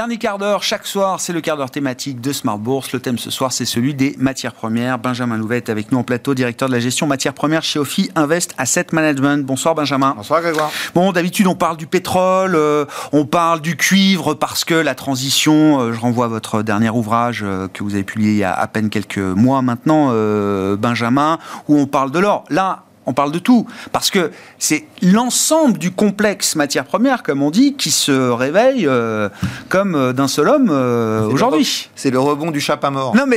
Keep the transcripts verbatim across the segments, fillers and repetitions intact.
Dernier quart d'heure, chaque soir, c'est le quart d'heure thématique de Smart Bourse. Le thème ce soir, c'est celui des matières premières. Benjamin Louvet est avec nous en plateau, directeur de la gestion matières premières chez Ophi Invest Asset Management. Bonsoir Benjamin. Bonsoir Grégoire. Bon, d'habitude, on parle du pétrole, euh, on parle du cuivre parce que la transition, euh, je renvoie à votre dernier ouvrage euh, que vous avez publié il y a à peine quelques mois maintenant, euh, Benjamin, où on parle de l'or. Là, on parle de tout, parce que c'est l'ensemble du complexe matières premières, comme on dit, qui se réveille euh, comme euh, d'un seul homme euh, c'est aujourd'hui. Le re... C'est le rebond du chat pas mort. Non mais,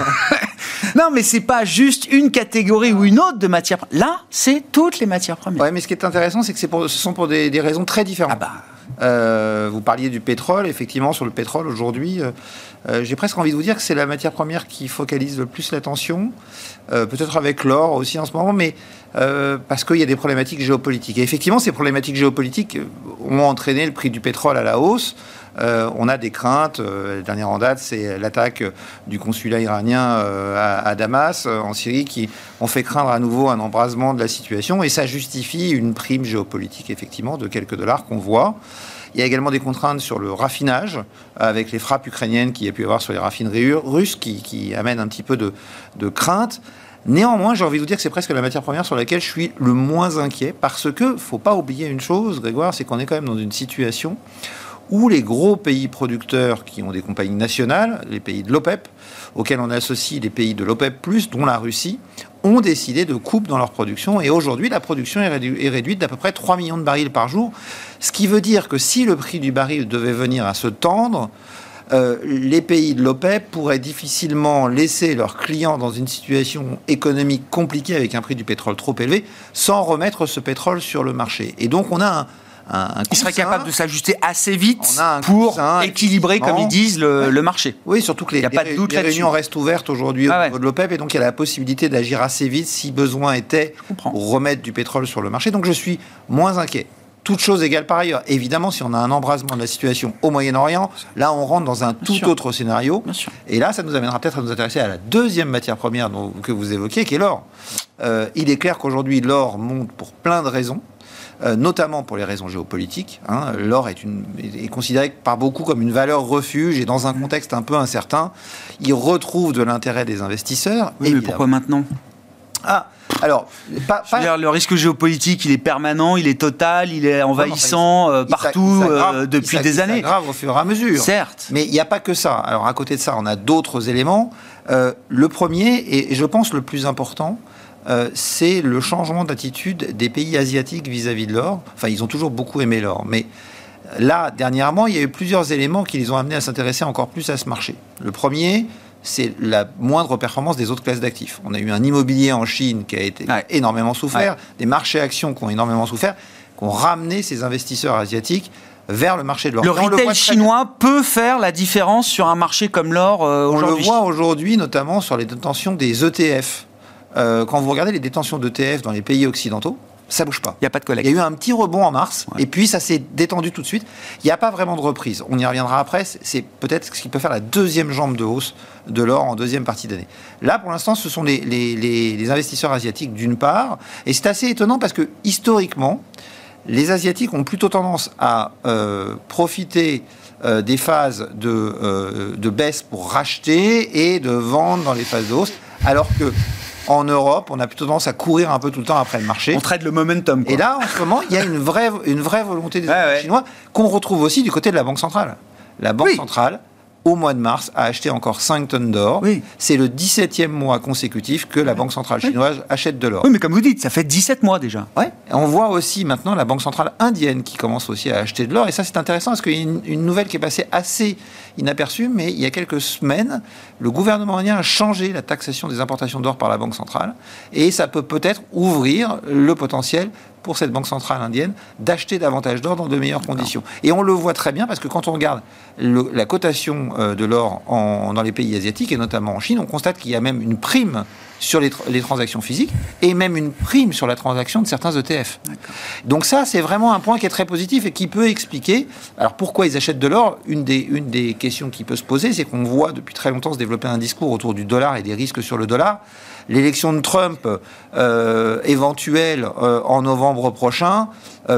non mais c'est pas juste une catégorie ou une autre de matières premières. Là, c'est toutes les matières premières. Ouais, mais ce qui est intéressant, c'est que c'est pour, ce sont pour des, des raisons très différentes. Ah bah. Euh, vous parliez du pétrole, effectivement, sur le pétrole aujourd'hui, euh, euh, j'ai presque envie de vous dire que c'est la matière première qui focalise le plus l'attention, euh, peut-être avec l'or aussi en ce moment, mais euh, parce qu'il y a des problématiques géopolitiques. Et effectivement, ces problématiques géopolitiques ont entraîné le prix du pétrole à la hausse. Euh, on a des craintes. Euh, la dernière en date, c'est l'attaque du consulat iranien euh, à, à Damas, euh, en Syrie, qui ont fait craindre à nouveau un embrasement de la situation. Et ça justifie une prime géopolitique, effectivement, de quelques dollars qu'on voit. Il y a également des contraintes sur le raffinage, avec les frappes ukrainiennes qu'il y a pu y avoir sur les raffineries russes, qui, qui amènent un petit peu de, de crainte. Néanmoins, j'ai envie de vous dire que c'est presque la matière première sur laquelle je suis le moins inquiet, parce que, il ne faut pas oublier une chose, Grégoire, c'est qu'on est quand même dans une situation où les gros pays producteurs qui ont des compagnies nationales, les pays de l'OPEP, auxquels on associe les pays de l'OPEP plus, dont la Russie, ont décidé de couper dans leur production. Et aujourd'hui, la production est, rédu- est réduite d'à peu près trois millions de barils par jour. Ce qui veut dire que si le prix du baril devait venir à se tendre, euh, les pays de l'OPEP pourraient difficilement laisser leurs clients dans une situation économique compliquée avec un prix du pétrole trop élevé, sans remettre ce pétrole sur le marché. Et donc, on a un... Un, un il serait capable de s'ajuster assez vite on a un pour coussin, équilibrer, comme ils disent, le, ouais. le marché. Oui, surtout que les, y a les, pas de doute les réunions restent ouvertes aujourd'hui ah au ouais. niveau de l'OPEP, et donc il y a la possibilité d'agir assez vite si besoin était pour remettre du pétrole sur le marché. Donc je suis moins inquiet. Toute chose égale par ailleurs. Évidemment, si on a un embrasement de la situation au Moyen-Orient, là on rentre dans un Bien tout sûr. autre scénario. Et là, ça nous amènera peut-être à nous intéresser à la deuxième matière première dont, que vous évoquez, qui est l'or. Euh, il est clair qu'aujourd'hui, l'or monte pour plein de raisons. Euh, notamment pour les raisons géopolitiques. Hein. L'or est, une, est considéré par beaucoup comme une valeur refuge, et dans un contexte un peu incertain, il retrouve de l'intérêt des investisseurs. Oui, mais pourquoi maintenant ? Ah, alors, pas, pas... Dire, le risque géopolitique, il est permanent, il est total, il est envahissant euh, partout il s'aggrave, euh, depuis des années. Il s'aggrave au fur et à mesure. Certes. Mais il n'y a pas que ça. Alors, à côté de ça, on a d'autres éléments. Euh, le premier, et je pense le plus important, Euh, c'est le changement d'attitude des pays asiatiques vis-à-vis de l'or. Enfin, ils ont toujours beaucoup aimé l'or. Mais là, dernièrement, il y a eu plusieurs éléments qui les ont amenés à s'intéresser encore plus à ce marché. Le premier, c'est la moindre performance des autres classes d'actifs. On a eu un immobilier en Chine qui a été ouais. énormément souffert, ouais. des marchés actions qui ont énormément souffert, qui ont ramené ces investisseurs asiatiques vers le marché de l'or. Le retail le chinois peut faire la différence sur un marché comme l'or euh, aujourd'hui. On le voit aujourd'hui, notamment sur les détentions des E T F. Euh, quand vous regardez les détentions d'E T F dans les pays occidentaux, ça bouge pas. Il n'y a pas de collecte. Il y a eu un petit rebond en mars, ouais. et puis ça s'est détendu tout de suite. Il n'y a pas vraiment de reprise. On y reviendra après. C'est peut-être ce qui peut faire la deuxième jambe de hausse de l'or en deuxième partie d'année. Là, pour l'instant, ce sont les, les, les, les investisseurs asiatiques d'une part, et c'est assez étonnant parce que historiquement, les Asiatiques ont plutôt tendance à euh, profiter euh, des phases de, euh, de baisse pour racheter et de vendre dans les phases de hausse, alors que en Europe, on a plutôt tendance à courir un peu tout le temps après le marché. On traite le momentum, quoi. Et là, en ce moment, il y a une vraie, une vraie volonté des ouais, ouais. Chinois qu'on retrouve aussi du côté de la Banque centrale. La Banque oui. centrale, au mois de mars, a acheté encore cinq tonnes d'or. Oui. C'est le dix-septième mois consécutif que la Banque centrale chinoise oui. achète de l'or. Oui, mais comme vous dites, ça fait dix-sept mois déjà. Ouais. On voit aussi maintenant la Banque centrale indienne qui commence aussi à acheter de l'or. Et ça, c'est intéressant parce qu'il y a une, une nouvelle qui est passée assez inaperçue, mais il y a quelques semaines, le gouvernement indien a changé la taxation des importations d'or par la Banque centrale. Et ça peut peut-être ouvrir le potentiel pour cette banque centrale indienne d'acheter davantage d'or dans de meilleures conditions. Et on le voit très bien parce que quand on regarde le, la cotation euh, de l'or en, dans les pays asiatiques, et notamment en Chine, on constate qu'il y a même une prime sur les, tra- les transactions physiques et même une prime sur la transaction de certains E T F. D'accord. Donc ça, c'est vraiment un point qui est très positif et qui peut expliquer... Alors pourquoi ils achètent de l'or ? Une des, une des questions qui peut se poser, c'est qu'on voit depuis très longtemps se développer un discours autour du dollar et des risques sur le dollar. L'élection de Trump euh, éventuelle euh, en novembre prochain euh,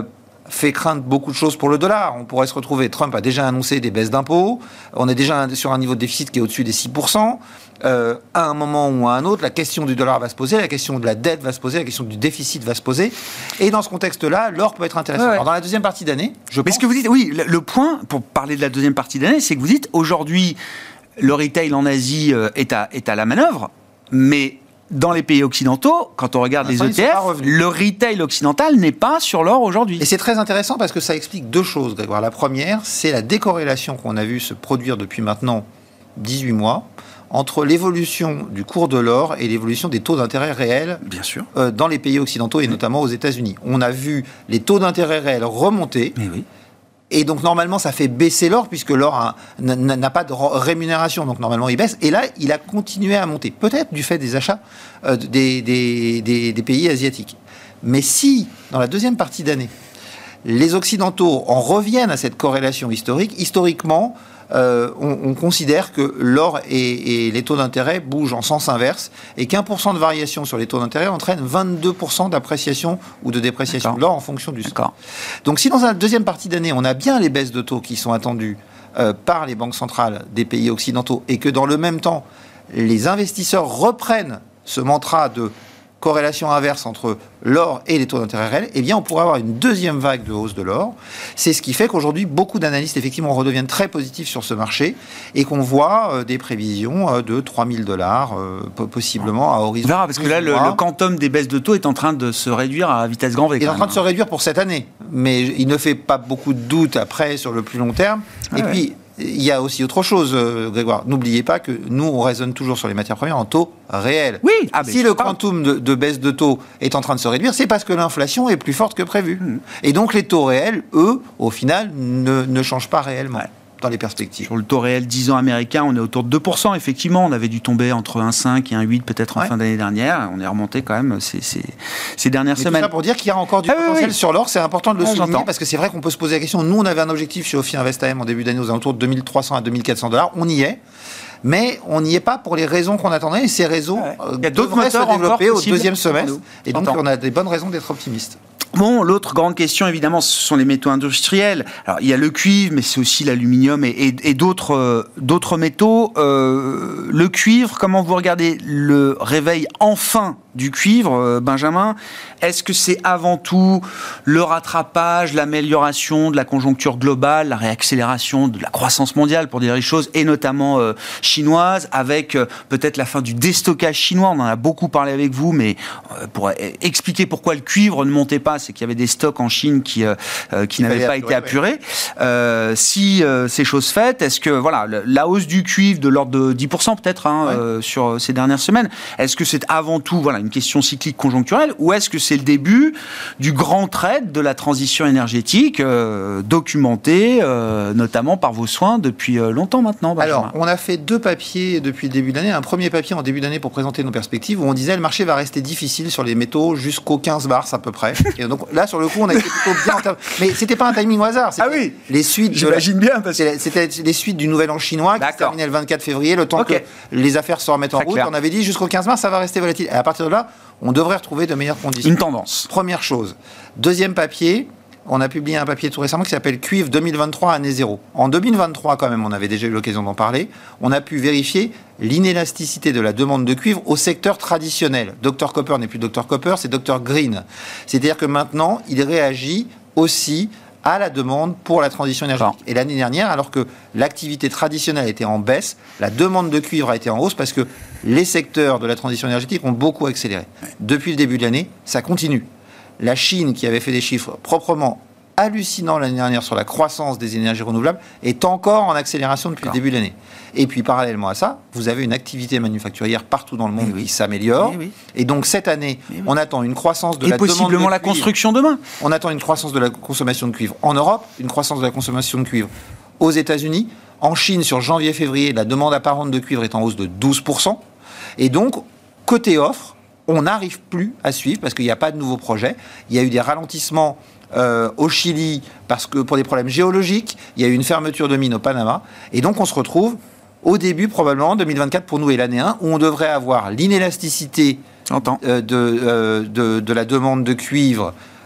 fait craindre beaucoup de choses pour le dollar. On pourrait se retrouver, Trump a déjà annoncé des baisses d'impôts, on est déjà sur un niveau de déficit qui est au-dessus des six pour cent. Euh, à un moment ou à un autre, la question du dollar va se poser, la question de la dette va se poser, la question du déficit va se poser. Et dans ce contexte-là, l'or peut être intéressant. Ouais, ouais. Alors dans la deuxième partie d'année, je Mais pense... ce que vous dites, oui, le, le point, pour parler de la deuxième partie d'année, c'est que vous dites, aujourd'hui, le retail en Asie euh, est, à, est à la manœuvre, mais... Dans les pays occidentaux, quand on regarde les E T F, le retail occidental n'est pas sur l'or aujourd'hui. Et c'est très intéressant parce que ça explique deux choses, Grégoire. La première, c'est la décorrélation qu'on a vu se produire depuis maintenant dix-huit mois entre l'évolution du cours de l'or et l'évolution des taux d'intérêt réels. Bien sûr. Euh, dans les pays occidentaux et notamment aux États-Unis. On a vu les taux d'intérêt réels remonter. Mais oui. Et donc, normalement, ça fait baisser l'or, puisque l'or n'a pas de rémunération. Donc, normalement, il baisse. Et là, il a continué à monter. Peut-être du fait des achats euh, des, des, des, des pays asiatiques. Mais si, dans la deuxième partie d'année, les Occidentaux en reviennent à cette corrélation historique, historiquement, euh, on, on considère que l'or et, et les taux d'intérêt bougent en sens inverse et qu'un pour cent de variation sur les taux d'intérêt entraîne vingt-deux pour cent d'appréciation ou de dépréciation D'accord. de l'or en fonction du sol. Donc si dans la deuxième partie d'année, on a bien les baisses de taux qui sont attendues euh, par les banques centrales des pays occidentaux et que dans le même temps, les investisseurs reprennent ce mantra de corrélation inverse entre l'or et les taux d'intérêt réels, eh bien, on pourrait avoir une deuxième vague de hausse de l'or. C'est ce qui fait qu'aujourd'hui, beaucoup d'analystes, effectivement, redeviennent très positifs sur ce marché et qu'on voit euh, des prévisions euh, de trois mille dollars, euh, possiblement à horizon. On verra, parce que là, le, le quantum des baisses de taux est en train de se réduire à vitesse grand V. Il est en train de se réduire pour cette année, mais il ne fait pas beaucoup de doute après sur le plus long terme. Ah et ouais. puis, il y a aussi autre chose, euh, Grégoire. N'oubliez pas que nous, on raisonne toujours sur les matières premières en taux réels. Oui. Ah, si le quantum de, de baisse de taux est en train de se réduire, c'est parce que l'inflation est plus forte que prévu. Mmh. Et donc, les taux réels, eux, au final, ne, ne changent pas réellement. Ouais. Dans les perspectives. Sur le taux réel dix ans américain, on est autour de deux pour cent, effectivement. On avait dû tomber entre un virgule cinq et un virgule huit peut-être en ouais. fin d'année dernière. On est remonté quand même ces, ces, ces dernières Mais semaines. Tout ça pour dire qu'il y a encore du ah, potentiel oui, oui. sur l'or. C'est important de le ah, souligner j'entends. Parce que c'est vrai qu'on peut se poser la question. Nous, on avait un objectif chez Ophi Invest A M en début d'année aux alentours de deux mille trois cents à deux mille quatre cents dollars. On y est. Mais on n'y est pas pour les raisons qu'on attendait. Et ces réseaux ouais. euh, Il y a devraient se développer au deuxième semestre. Et donc, on a des bonnes raisons d'être optimistes. Bon, l'autre grande question, évidemment, ce sont les métaux industriels. Alors, il y a le cuivre, mais c'est aussi l'aluminium et, et, et d'autres, euh, d'autres métaux. Euh, le cuivre, comment vous regardez le réveil enfin du cuivre, euh, Benjamin? Est-ce que c'est avant tout le rattrapage, l'amélioration de la conjoncture globale, la réaccélération de la croissance mondiale, pour dire les choses, et notamment euh, chinoise, avec euh, peut-être la fin du déstockage chinois? On en a beaucoup parlé avec vous, mais euh, pour expliquer pourquoi le cuivre ne montait pas, c'est qu'il y avait des stocks en Chine qui, euh, qui n'avaient pas été apurés. Ouais. Euh, si euh, ces choses faites, est-ce que voilà, la hausse du cuivre de l'ordre de dix pour cent peut-être hein, ouais. euh, sur ces dernières semaines, est-ce que c'est avant tout voilà, une question cyclique conjoncturelle ou est-ce que c'est le début du grand trade de la transition énergétique euh, documenté euh, notamment par vos soins depuis euh, longtemps maintenant, Benjamin? Alors, on a fait deux papiers depuis le début de l'année. Un premier papier en début d'année pour présenter nos perspectives où on disait le marché va rester difficile sur les métaux jusqu'au quinze mars à peu près. Et donc là, sur le coup, on a été plutôt bien. En mais c'était pas un timing au hasard. Ah oui. Les suites. J'imagine la... bien parce que c'était les suites du Nouvel An chinois qui se terminait le vingt-quatre février, le temps okay. que les affaires se remettent en Très route. Clair. On avait dit jusqu'au quinze mars, ça va rester volatile. Et à partir de là, on devrait retrouver de meilleures conditions. Une tendance. Première chose. Deuxième papier. On a publié un papier tout récemment qui s'appelle Cuivre deux mille vingt-trois, année zéro. En deux mille vingt-trois, quand même, on avait déjà eu l'occasion d'en parler, on a pu vérifier l'inélasticité de la demande de cuivre au secteur traditionnel. docteur Copper n'est plus docteur Copper, c'est docteur Green. C'est-à-dire que maintenant, il réagit aussi à la demande pour la transition énergétique. Et l'année dernière, alors que l'activité traditionnelle était en baisse, la demande de cuivre a été en hausse parce que les secteurs de la transition énergétique ont beaucoup accéléré. Depuis le début de l'année, ça continue. La Chine, qui avait fait des chiffres proprement hallucinants l'année dernière sur la croissance des énergies renouvelables, est encore en accélération depuis D'accord. le début de l'année. Et puis, parallèlement à ça, vous avez une activité manufacturière partout dans le monde oui. qui s'améliore. Oui, oui. Et donc, cette année, oui. on attend une croissance de Et la demande de cuivre. Et possiblement la construction demain. On attend une croissance de la consommation de cuivre en Europe, une croissance de la consommation de cuivre aux États-Unis. En Chine, sur janvier-février, la demande apparente de cuivre est en hausse de douze pour cent. Et donc, côté offre, on n'arrive plus à suivre parce qu'il n'y a pas de nouveaux projets. Il y a eu des ralentissements euh, au Chili parce que pour des problèmes géologiques. Il y a eu une fermeture de mines au Panama. Et donc, on se retrouve au début, probablement, deux mille vingt-quatre pour nous et l'année un, où on devrait avoir l'inélasticité euh, de, euh, de, de la demande de cuivre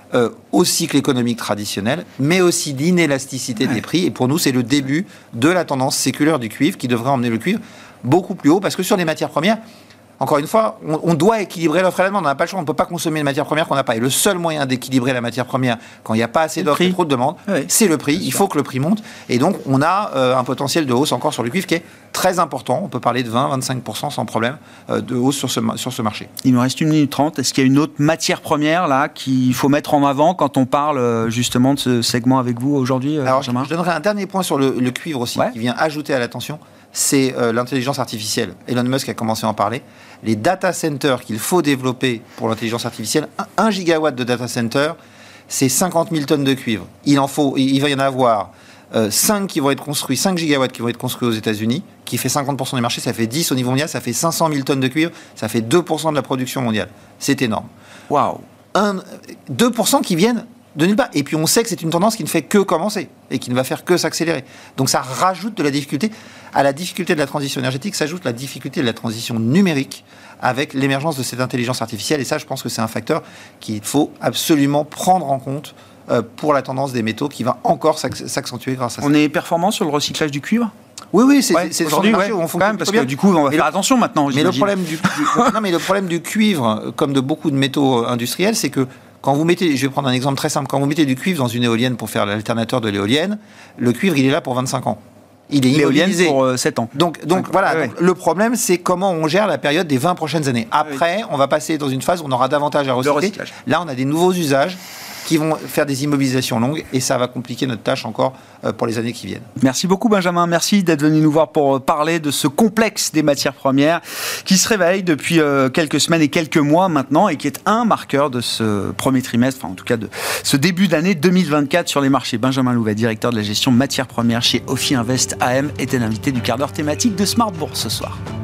euh, au cycle économique traditionnel, mais aussi d'inélasticité ouais. des prix. Et pour nous, c'est le début de la tendance séculaire du cuivre qui devrait emmener le cuivre beaucoup plus haut, parce que sur les matières premières, encore une fois, on, on doit équilibrer l'offre et la demande. On n'a pas le choix, on ne peut pas consommer une matière première qu'on n'a pas. Et le seul moyen d'équilibrer la matière première quand il n'y a pas assez d'offres et trop de demandes, oui. c'est le prix. Il faut que le prix monte. Et donc, on a euh, un potentiel de hausse encore sur le cuivre qui est très important. On peut parler de vingt à vingt-cinq pour cent sans problème euh, de hausse sur ce, sur ce marché. Il nous reste une minute trente. Est-ce qu'il y a une autre matière première là qu'il faut mettre en avant quand on parle justement de ce segment avec vous aujourd'hui, Alors, Benjamin ? Je donnerai un dernier point sur le, le cuivre aussi, ouais. qui vient ajouter à l'attention. C'est euh, l'intelligence artificielle. Elon Musk a commencé à en parler. Les data centers qu'il faut développer pour l'intelligence artificielle, un gigawatt de data center, c'est cinquante mille tonnes de cuivre. Il en faut, il va y en avoir euh, cinq qui vont être construits, cinq gigawatts qui vont être construits aux États-Unis, qui fait cinquante pour cent du marché, ça fait dix au niveau mondial, ça fait cinq cent mille tonnes de cuivre, ça fait deux pour cent de la production mondiale. C'est énorme. Waouh. deux pour cent qui viennent de nulle part. Et puis on sait que c'est une tendance qui ne fait que commencer et qui ne va faire que s'accélérer. Donc ça rajoute de la difficulté. À la difficulté de la transition énergétique s'ajoute la difficulté de la transition numérique avec l'émergence de cette intelligence artificielle. Et ça, je pense que c'est un facteur qu'il faut absolument prendre en compte euh, pour la tendance des métaux qui va encore s'accentuer grâce à ça. On est performant sur le recyclage du cuivre ? Oui, oui, c'est, ouais, c'est aujourd'hui, marché ouais, où on fonctionne quand même, parce bien. que du coup, on va mais faire le, attention maintenant. Mais le, problème du, du, non, mais le problème du cuivre, comme de beaucoup de métaux industriels, c'est que quand vous mettez, je vais prendre un exemple très simple, quand vous mettez du cuivre dans une éolienne pour faire l'alternateur de l'éolienne, le cuivre, il est là pour vingt-cinq ans. Il est immobilisé. Pour euh, sept ans. Donc, donc voilà, ouais. donc, le problème, c'est comment on gère la période des vingt prochaines années. Après, oui. on va passer dans une phase où on aura davantage à recycler. Là, on a des nouveaux usages qui vont faire des immobilisations longues et ça va compliquer notre tâche encore euh, pour les années qui viennent. Merci beaucoup Benjamin, merci d'être venu nous voir pour parler de ce complexe des matières premières qui se réveille depuis euh, quelques semaines et quelques mois maintenant et qui est un marqueur de ce premier trimestre, enfin en tout cas de ce début d'année deux mille vingt-quatre sur les marchés. Benjamin Louvet, directeur de la gestion matières premières chez Ophi Invest A M, était l'invité du quart d'heure thématique de Smart Bourse ce soir.